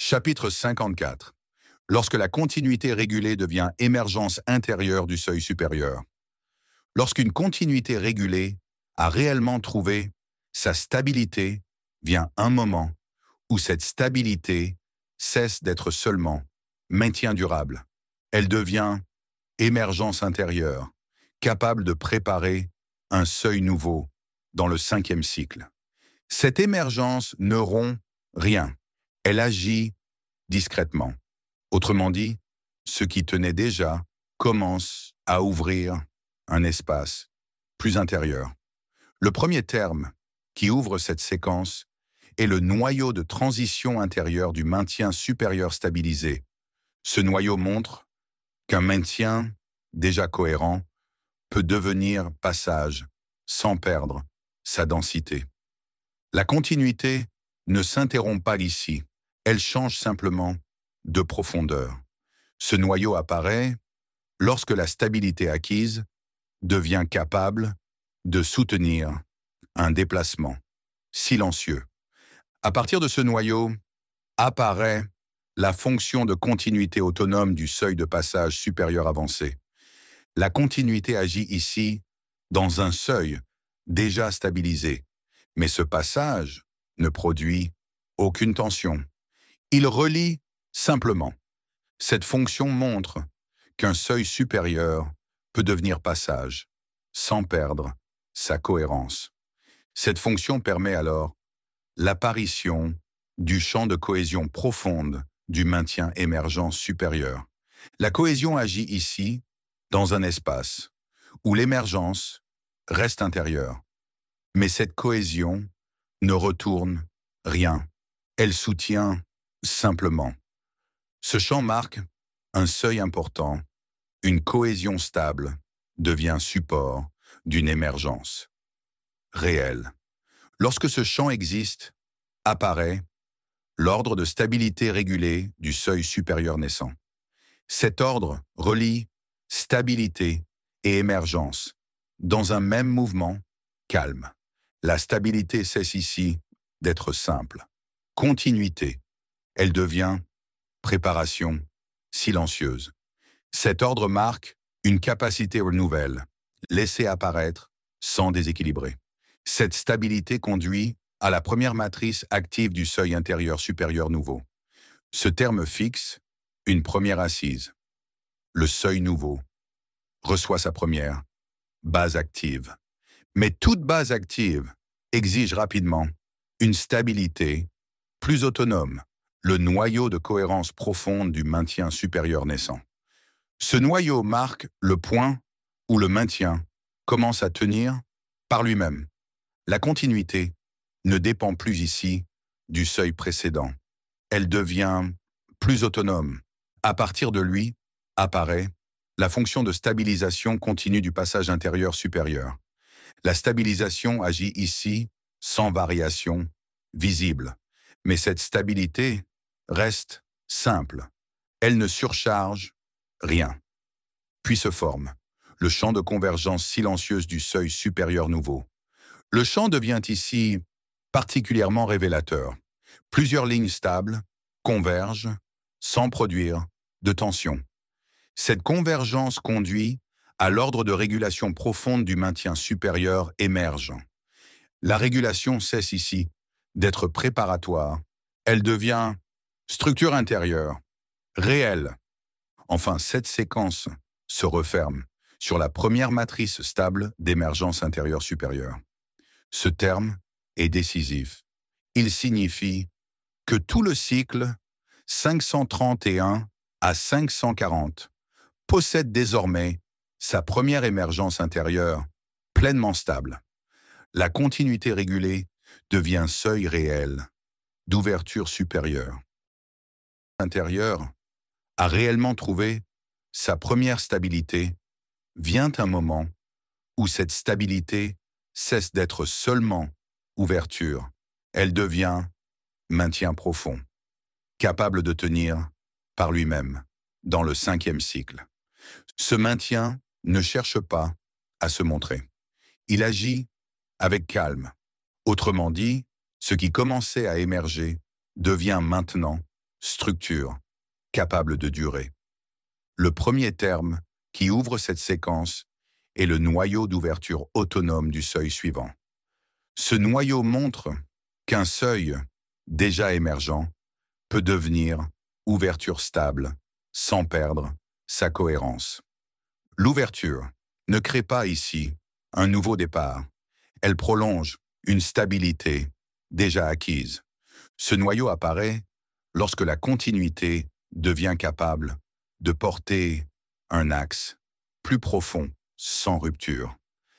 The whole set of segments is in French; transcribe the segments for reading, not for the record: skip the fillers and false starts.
Chapitre 54. Lorsque la continuité régulée devient émergence intérieure du seuil supérieur. Lorsqu'une continuité régulée a réellement trouvé sa stabilité, vient un moment où cette stabilité cesse d'être seulement maintien durable. Elle devient émergence intérieure, capable de préparer un seuil nouveau dans le 5e cycle. Cette émergence ne rompt rien. Elle agit discrètement. Autrement dit, ce qui tenait déjà commence à ouvrir un espace plus intérieur. Le premier terme qui ouvre cette séquence est le noyau de transition intérieur du maintien supérieur stabilisé. Ce noyau montre qu'un maintien déjà cohérent peut devenir passage sans perdre sa densité. La continuité ne s'interrompt pas ici, elle change simplement de profondeur. Ce noyau apparaît lorsque la stabilité acquise devient capable de soutenir un déplacement silencieux. À partir de ce noyau apparaît la fonction de continuité autonome du seuil de passage supérieur avancé. La continuité agit ici dans un seuil déjà stabilisé, mais ce passage ne produit aucune tension. Il relie simplement. Cette fonction montre qu'un seuil supérieur peut devenir passage sans perdre sa cohérence. Cette fonction permet alors l'apparition du champ de cohésion profonde du maintien émergent supérieur. La cohésion agit ici dans un espace où l'émergence reste intérieure. Mais cette cohésion ne retourne rien. Elle soutient simplement. Ce champ marque un seuil important. Une cohésion stable devient support d'une émergence réelle. Lorsque ce champ existe, apparaît l'ordre de stabilité régulée du seuil supérieur naissant. Cet ordre relie stabilité et émergence dans un même mouvement calme. La stabilité cesse ici d'être simple. Continuité, elle devient préparation silencieuse. Cet ordre marque une capacité nouvelle, laissée apparaître sans déséquilibrer. Cette stabilité conduit à la première matrice active du seuil intérieur supérieur nouveau. Ce terme fixe une première assise. Le seuil nouveau reçoit sa première base active. Mais toute base active exige rapidement une stabilité plus autonome, le noyau de cohérence profonde du maintien supérieur naissant. Ce noyau marque le point où le maintien commence à tenir par lui-même. La continuité ne dépend plus ici du seuil précédent. Elle devient plus autonome. À partir de lui, apparaît la fonction de stabilisation continue du passage intérieur supérieur. La stabilisation agit ici sans variation visible, mais cette stabilité reste simple. Elle ne surcharge rien. Puis se forme le champ de convergence silencieuse du seuil supérieur nouveau. Le champ devient ici particulièrement révélateur. Plusieurs lignes stables convergent sans produire de tension. Cette convergence conduit à l'ordre de régulation profonde du maintien supérieur émerge. La régulation cesse ici d'être préparatoire. Elle devient structure intérieure, réelle. Enfin, cette séquence se referme sur la première matrice stable d'émergence intérieure supérieure. Ce terme est décisif. Il signifie que tout le cycle 531 à 540 possède désormais sa première émergence intérieure pleinement stable. La continuité régulée devient seuil réel d'ouverture supérieure. L'intérieur a réellement trouvé sa première stabilité. Vient un moment où cette stabilité cesse d'être seulement ouverture. Elle devient maintien profond, capable de tenir par lui-même dans le 5e cycle. Ce maintien ne cherche pas à se montrer. Il agit avec calme. Autrement dit, ce qui commençait à émerger devient maintenant structure, capable de durer. Le premier terme qui ouvre cette séquence est le noyau d'ouverture autonome du seuil suivant. Ce noyau montre qu'un seuil déjà émergent peut devenir ouverture stable sans perdre sa cohérence. L'ouverture ne crée pas ici un nouveau départ. Elle prolonge une stabilité déjà acquise. Ce noyau apparaît lorsque la continuité devient capable de porter un axe plus profond sans rupture.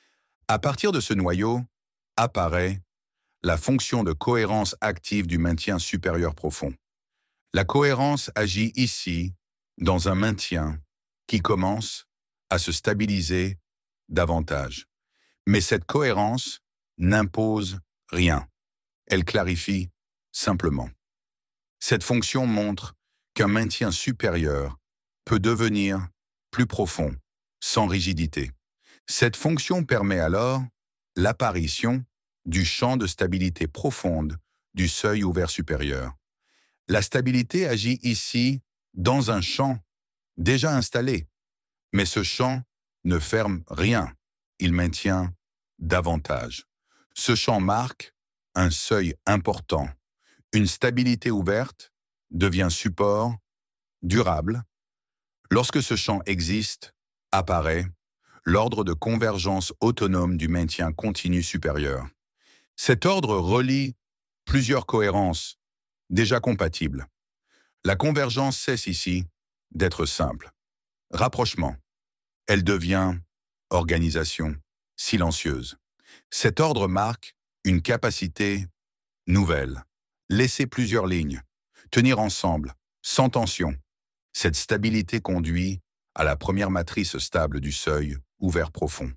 À partir de ce noyau apparaît la fonction de cohérence active du maintien supérieur profond. La cohérence agit ici dans un maintien qui commence à se stabiliser davantage. Mais cette cohérence n'impose rien. Elle clarifie simplement. Cette fonction montre qu'un maintien supérieur peut devenir plus profond, sans rigidité. Cette fonction permet alors l'apparition du champ de stabilité profonde du seuil ouvert supérieur. La stabilité agit ici dans un champ déjà installé, mais ce champ ne ferme rien, il maintient davantage. Ce champ marque un seuil important. Une stabilité ouverte devient support durable. Lorsque ce champ existe, apparaît l'ordre de convergence autonome du maintien continu supérieur. Cet ordre relie plusieurs cohérences déjà compatibles. La convergence cesse ici d'être simple. Rapprochement. Elle devient organisation silencieuse. Cet ordre marque une capacité nouvelle. Laisser plusieurs lignes, tenir ensemble, sans tension. Cette stabilité conduit à la première matrice stable du seuil ouvert profond.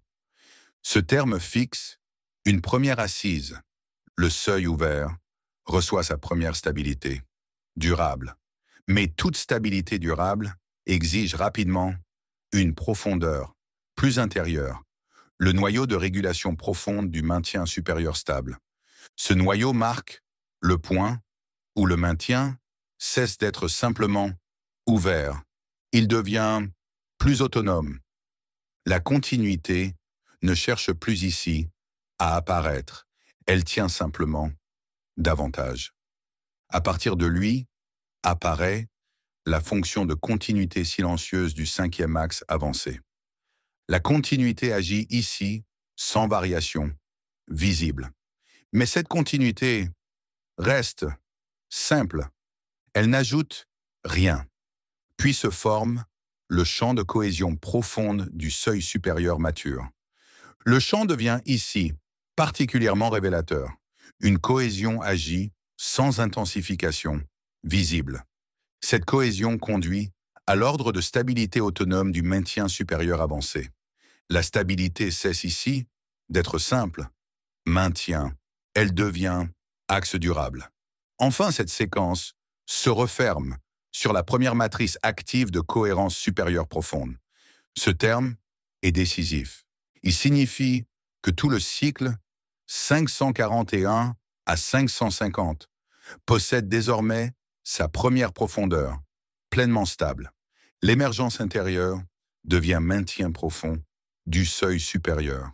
Ce terme fixe une première assise. Le seuil ouvert reçoit sa première stabilité, durable. Mais toute stabilité durable exige rapidement une profondeur plus intérieure, le noyau de régulation profonde du maintien supérieur stable. Ce noyau marque le point où le maintien cesse d'être simplement ouvert. Il devient plus autonome. La continuité ne cherche plus ici à apparaître. Elle tient simplement davantage. À partir de lui, apparaît la fonction de continuité silencieuse du cinquième axe avancé. La continuité agit ici sans variation visible. Mais cette continuité reste simple. Elle n'ajoute rien. Puis se forme le champ de cohésion profonde du seuil supérieur mature. Le champ devient ici particulièrement révélateur. Une cohésion agit sans intensification visible. Cette cohésion conduit à l'ordre de stabilité autonome du maintien supérieur avancé. La stabilité cesse ici d'être simple. Maintien. Elle devient axe durable. Enfin, cette séquence se referme sur la première matrice active de cohérence supérieure profonde. Ce terme est décisif. Il signifie que tout le cycle 541 à 550 possède désormais sa première profondeur, pleinement stable. L'émergence intérieure devient maintien profond du seuil supérieur.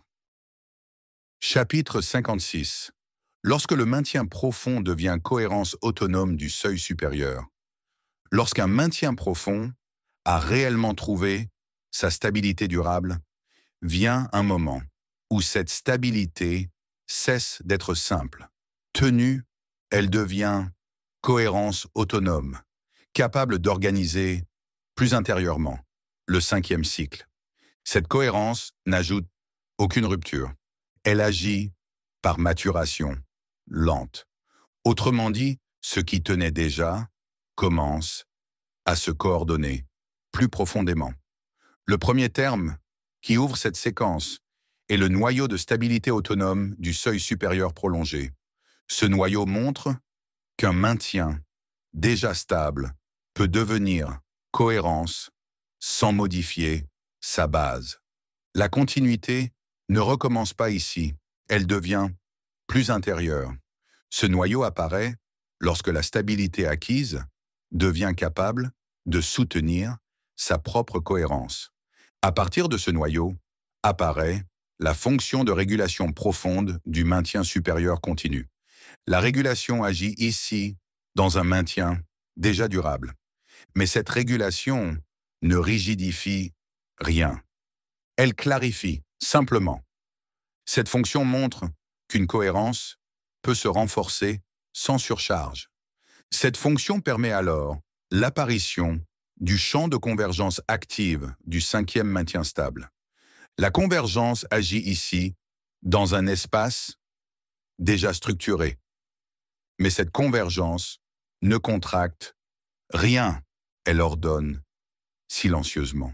Chapitre 56. Lorsque le maintien profond devient cohérence autonome du seuil supérieur. Lorsqu'un maintien profond a réellement trouvé sa stabilité durable, vient un moment où cette stabilité cesse d'être simple. Tenue, elle devient cohérence autonome, capable d'organiser plus intérieurement le cinquième cycle. Cette cohérence n'ajoute aucune rupture. Elle agit par maturation lente. Autrement dit, ce qui tenait déjà commence à se coordonner plus profondément. Le premier terme qui ouvre cette séquence est le noyau de stabilité autonome du seuil supérieur prolongé. Ce noyau montre qu'un maintien déjà stable peut devenir cohérence sans modifier sa base. La continuité ne recommence pas ici, elle devient plus intérieure. Ce noyau apparaît lorsque la stabilité acquise devient capable de soutenir sa propre cohérence. À partir de ce noyau apparaît la fonction de régulation profonde du maintien supérieur continu. La régulation agit ici dans un maintien déjà durable. Mais cette régulation ne rigidifie rien. Elle clarifie simplement. Cette fonction montre qu'une cohérence peut se renforcer sans surcharge. Cette fonction permet alors l'apparition du champ de convergence active du cinquième maintien stable. La convergence agit ici dans un espace déjà structuré. Mais cette convergence ne contracte rien, elle ordonne silencieusement.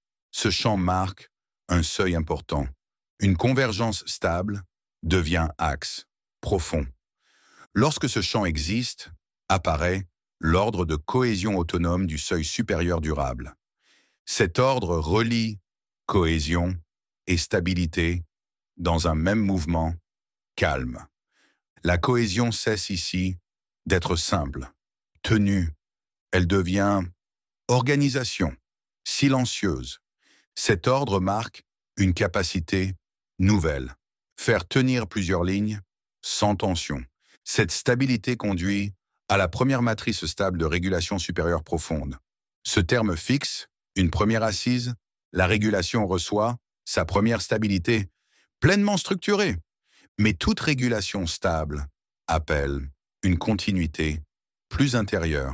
Ce champ marque un seuil important. Une convergence stable devient axe profond. Lorsque ce champ existe, apparaît l'ordre de cohésion autonome du seuil supérieur durable. Cet ordre relie cohésion et stabilité dans un même mouvement calme. La cohésion cesse ici d'être simple, tenue. Elle devient organisation, silencieuse. Cet ordre marque une capacité nouvelle, faire tenir plusieurs lignes sans tension. Cette stabilité conduit à la première matrice stable de régulation supérieure profonde. Ce terme fixe une première assise, la régulation reçoit sa première stabilité, pleinement structurée. Mais toute régulation stable appelle une continuité plus intérieure.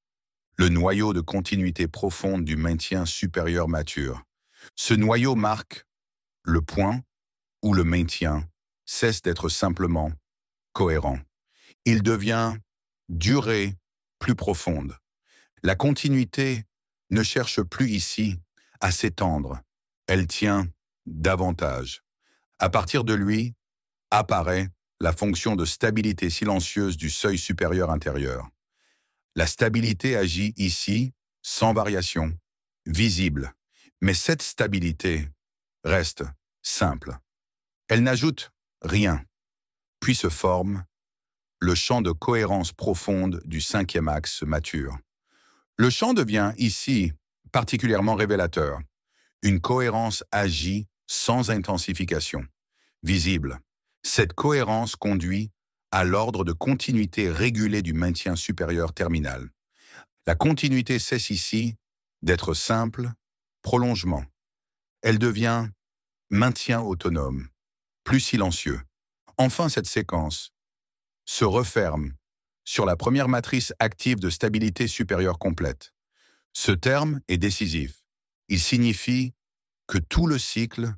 Le noyau de continuité profonde du maintien supérieur mature. Ce noyau marque le point où le maintien cesse d'être simplement cohérent. Il devient durée plus profonde. La continuité ne cherche plus ici à s'étendre. Elle tient davantage. À partir de lui, apparaît la fonction de stabilité silencieuse du seuil supérieur intérieur. La stabilité agit ici sans variation, visible, mais cette stabilité reste simple. Elle n'ajoute rien, puis se forme le champ de cohérence profonde du cinquième axe mature. Le champ devient ici particulièrement révélateur. Une cohérence agit sans intensification, visible. Cette cohérence conduit à l'ordre de continuité régulée du maintien supérieur terminal. La continuité cesse ici d'être simple, prolongement. Elle devient maintien autonome, plus silencieux. Enfin, cette séquence se referme sur la première matrice active de stabilité supérieure complète. Ce terme est décisif. Il signifie que tout le cycle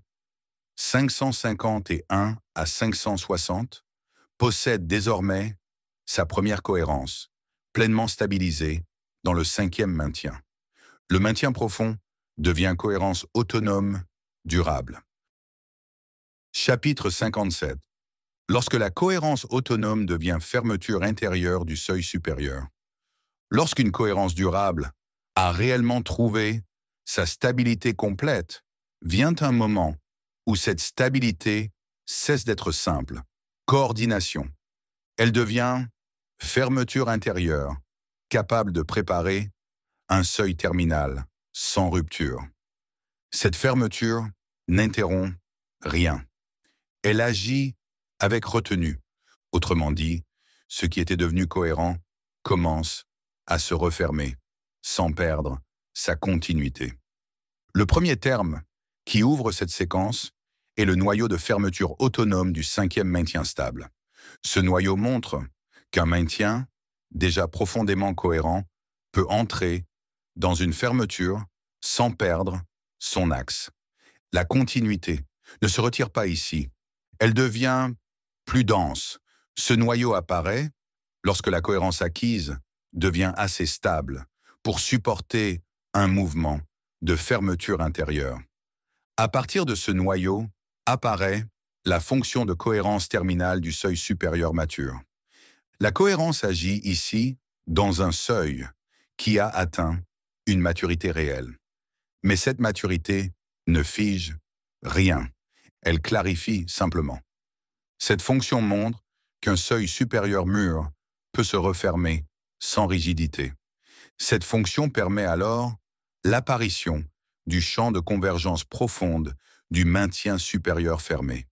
551 à 560 possède désormais sa première cohérence, pleinement stabilisée dans le cinquième maintien. Le maintien profond devient cohérence autonome, durable. Chapitre 57. Lorsque la cohérence autonome devient fermeture intérieure du seuil supérieur. Lorsqu'une cohérence durable a réellement trouvé sa stabilité complète, vient un moment où cette stabilité cesse d'être simple, coordination. Elle devient fermeture intérieure, capable de préparer un seuil terminal sans rupture. Cette fermeture n'interrompt rien. Elle agit avec retenue. Autrement dit, ce qui était devenu cohérent commence à se refermer, sans perdre sa continuité. Le premier terme qui ouvre cette séquence est le noyau de fermeture autonome du cinquième maintien stable. Ce noyau montre qu'un maintien, déjà profondément cohérent, peut entrer dans une fermeture sans perdre son axe. La continuité ne se retire pas ici. Elle devient plus dense. Ce noyau apparaît lorsque la cohérence acquise devient assez stable pour supporter un mouvement de fermeture intérieure. À partir de ce noyau apparaît la fonction de cohérence terminale du seuil supérieur mature. La cohérence agit ici dans un seuil qui a atteint une maturité réelle. Mais cette maturité ne fige rien. Elle clarifie simplement. Cette fonction montre qu'un seuil supérieur mûr peut se refermer sans rigidité. Cette fonction permet alors l'apparition du champ de convergence profonde du maintien supérieur fermé.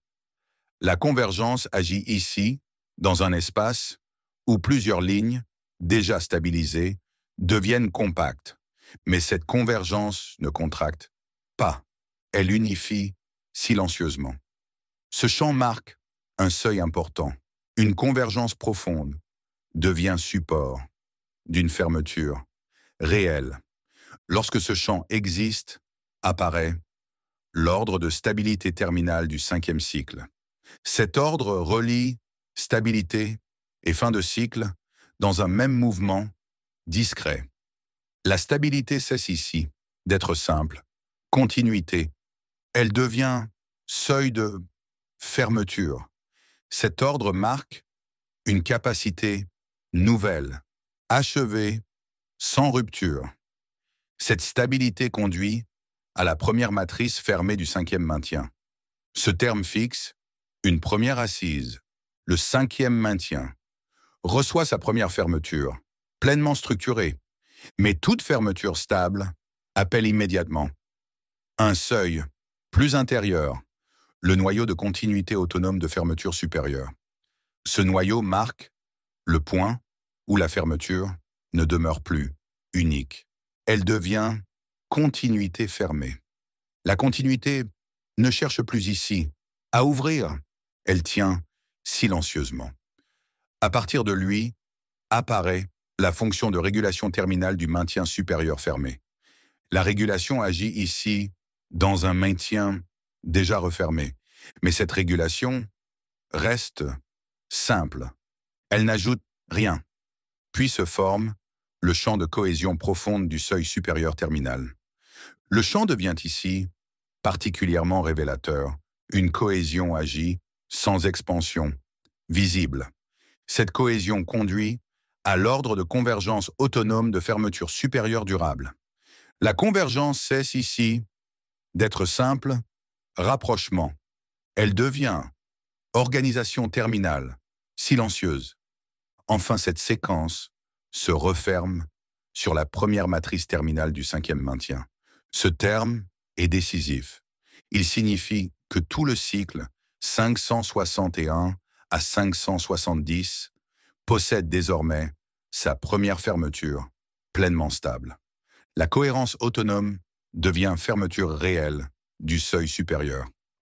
La convergence agit ici, dans un espace où plusieurs lignes, déjà stabilisées, deviennent compactes. Mais cette convergence ne contracte pas. Elle unifie silencieusement. Ce champ marque un seuil important. Une convergence profonde devient support d'une fermeture réelle. Lorsque ce champ existe, apparaît l'ordre de stabilité terminale du 5e cycle. Cet ordre relie stabilité et fin de cycle dans un même mouvement discret. La stabilité cesse ici d'être simple, continuité. Elle devient seuil de fermeture. Cet ordre marque une capacité nouvelle, achevée, sans rupture. Cette stabilité conduit à la première matrice fermée du 5e maintien. Ce terme fixe une première assise, le 5e maintien, reçoit sa première fermeture, pleinement structurée, mais toute fermeture stable appelle immédiatement un seuil plus intérieur, le noyau de continuité autonome de fermeture supérieure. Ce noyau marque le point où la fermeture ne demeure plus unique. Elle devient continuité fermée. La continuité ne cherche plus ici à ouvrir. Elle tient silencieusement. À partir de lui, apparaît la fonction de régulation terminale du maintien supérieur fermé. La régulation agit ici dans un maintien déjà refermé. Mais cette régulation reste simple. Elle n'ajoute rien. Puis se forme le champ de cohésion profonde du seuil supérieur terminal. Le champ devient ici particulièrement révélateur. Une cohésion agit sans expansion, visible. Cette cohésion conduit à l'ordre de convergence autonome de fermeture supérieure durable. La convergence cesse ici d'être simple rapprochement. Elle devient organisation terminale, silencieuse. Enfin, cette séquence se referme sur la première matrice terminale du 5e maintien. Ce terme est décisif. Il signifie que tout le cycle 561 à 570 possède désormais sa première fermeture pleinement stable. La cohérence autonome devient fermeture réelle du seuil supérieur.